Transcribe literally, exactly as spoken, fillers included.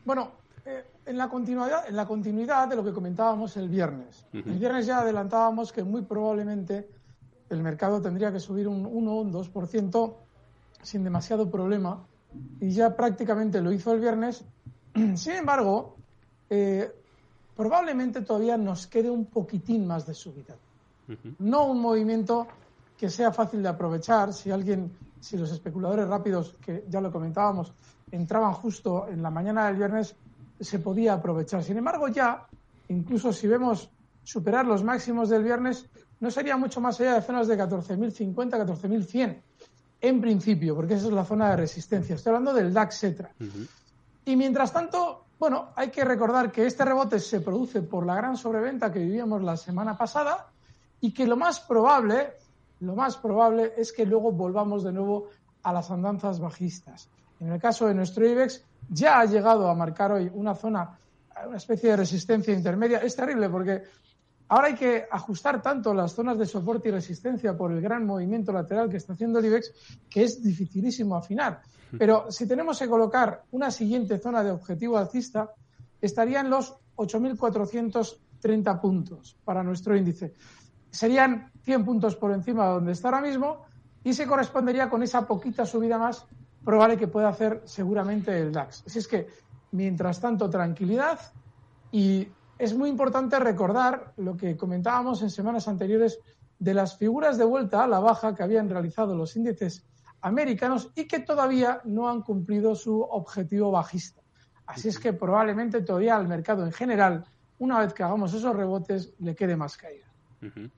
Bueno, eh, en, la continuidad, en la continuidad de lo que comentábamos el viernes. Uh-huh. El viernes ya adelantábamos que muy probablemente el mercado tendría que subir un uno o un dos por ciento sin demasiado problema, y ya prácticamente lo hizo el viernes. Sin embargo, eh, probablemente todavía nos quede un poquitín más de subida. Uh-huh. No un movimiento que sea fácil de aprovechar. Si alguien, si los especuladores rápidos, que ya lo comentábamos, entraban justo en la mañana del viernes, se podía aprovechar. Sin embargo, ya, incluso si vemos superar los máximos del viernes, no sería mucho más allá de zonas de catorce mil cincuenta, catorce mil cien, en principio, porque esa es la zona de resistencia. Estoy hablando del DAX Xetra. Uh-huh. Y mientras tanto, bueno, hay que recordar que este rebote se produce por la gran sobreventa que vivíamos la semana pasada, y que lo más probable, lo más probable es que luego volvamos de nuevo a las andanzas bajistas. En el caso de nuestro IBEX, ya ha llegado a marcar hoy una zona, una especie de resistencia intermedia. Es terrible porque ahora hay que ajustar tanto las zonas de soporte y resistencia por el gran movimiento lateral que está haciendo el IBEX, que es dificilísimo afinar. Pero si tenemos que colocar una siguiente zona de objetivo alcista, estarían los ocho mil cuatrocientos treinta puntos para nuestro índice. Serían cien puntos por encima de donde está ahora mismo, y se correspondería con esa poquita subida más probable que pueda hacer seguramente el DAX. Así es que, mientras tanto, tranquilidad. Y es muy importante recordar lo que comentábamos en semanas anteriores de las figuras de vuelta a la baja que habían realizado los índices americanos y que todavía no han cumplido su objetivo bajista. Así es que probablemente todavía al mercado en general, una vez que hagamos esos rebotes, le quede más caída. Uh-huh.